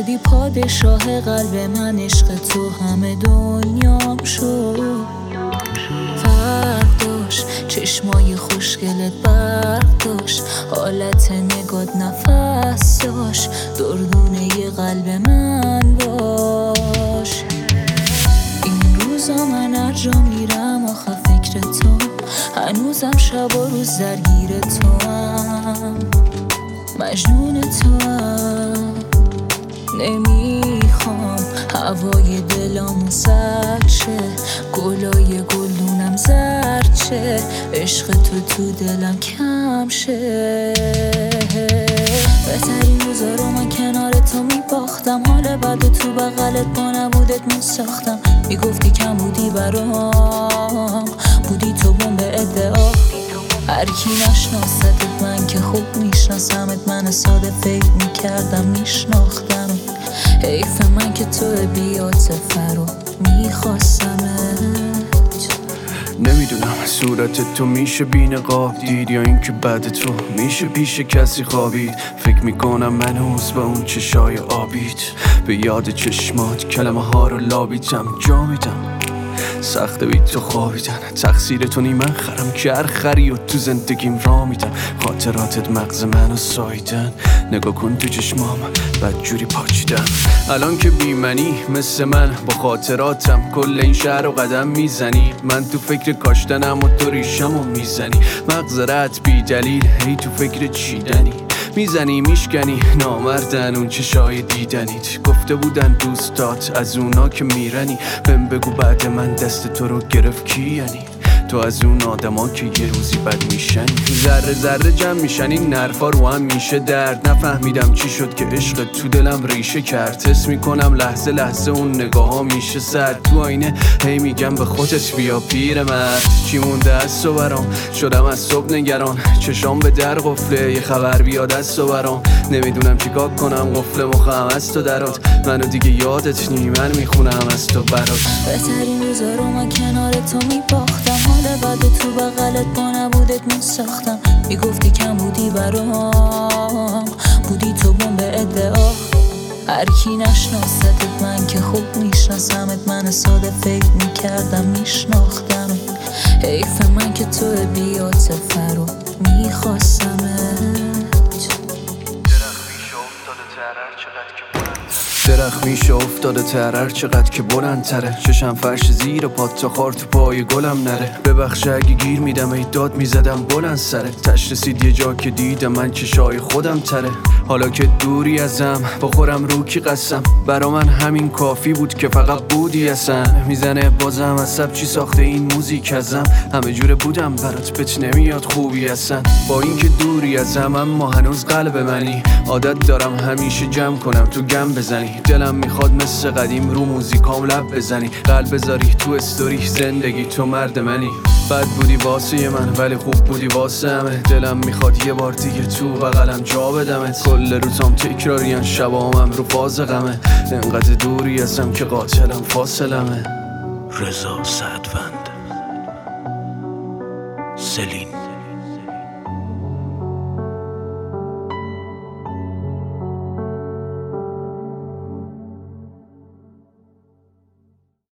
شدی پادشاه قلب من، عشق تو همه دنیام شد. فرق داشت چشمای خوشگلت، برق داشت حالت نگات، نفس داشت دردونه ی قلب من باش. این روزا من هر جا میرم آخه فکر تو، هنوزم شب و روز درگیر تو هم، مجنون تو هم. نمیخوام هوای دلامون سرد شه، گلای گلدونم زرد شه، عشق تو دلم کم شه. بهترین روزا رو من کنار تو میباختم، حال بعد تو بغلت با نبودت میساختم. میگفتی کم بودی برام، بودی تو بمب ادعا. هر کی نشناستت من که خوب میشناسمت، من ساده فکر میکردم میشناختم. حیف من که تو بی‌عاطفه رو میخواستمت. نمیدونم صورت تو میشه بی نقاب دید، یا اینکه بعد تو میشه پیش کسی خوابید. فکر میکنم من هنوز با اون چشای آبیت، به یاد چشمات کلمه ها رو لابیدم. جا میدم سخته بی تو خوابیدن، تقصیر تو نی من خرم که هر خری و تو زندگیم را میدم. خاطراتت مغز منو سایدن، نگاه کن تو چشمام بدجوری پاچیدم. الان که بی منی مثل من با خاطراتم کل این شهر رو قدم میزنی. من تو فکر کاشتنم و تو ریشمو میزنی، مغز رد بی دلیل هی تو فکر چیدنی. میزنی میشکنی نامردن اون چشای دیدنیت، گفته بودن دوستات از اونا که میرنی. بهم بگو بعد من دست تو رو گرفت کی یعنی؟ تو از اون آدما که یه روزی بد میشن، ذره ذره جمع میشن این نرفا رو هم میشه درد. نفهمیدم چی شد که عشق تو دلم ریشه کرد. حس میکنم لحظه لحظه اون نگاه ها میشه سرد. تو آینه هی میگم به خودت بیا پیرمرد. چی مونده از تو برام، شدم از صبح نگران. چشام به در قفله یه خبر بیاد از تو برام. نمیدونم چیکار کنم قفل مخم از تو درات. منو دیگه یادت نی من میخونم از تو برات. بهترین روزا رو من کنار تو میباختم، حال بعد تو بغلت با نبودت میساختم. میگفتی کم بودی برام، بودی تو بمب ادعا. هر کی نشناستت من که خوب میشناسمت، من ساده فکر میکردم میشناختم. حیف من که تو بی‌عاطفه رو میخواستمت. درخت میشه افتاده ترر چقدر که بلندتره. چشم فرش زیر پات تا خار تو پای گلم نره. ببخش اگه گیر میدم ای داد میزدم بلند سره. تش رسید یه جا که دیدم من چشای خودم تره. حالا که دوری ازم بخورم رو کی قسم، برا من همین کافی بود که فقط بودی اصلا. میزنه بازم عصب چی ساخته این موزیک ازم، همه جوره بودم برات بهت نمیاد خوبی اصلا. با اینکه دوری ازم اما هنوز قلب منی، عادت دارم همیشه جمع کنم تو گم بزنی. دلم میخواد مثل قدیم رو موزیکام لب بزنی، قلب بذاری تو استوری زندگی تو مرد منی. بد بودی واسه من ولی خوب بودی واسه همه. دلم میخواد یه بار دیگه تو بغلم جا بدمت. کل روزام تکراریان شبامم رو فاز غمه. انقدر دوری ازم که قاتلم فاصلمه. رضا سعدوند، سلین.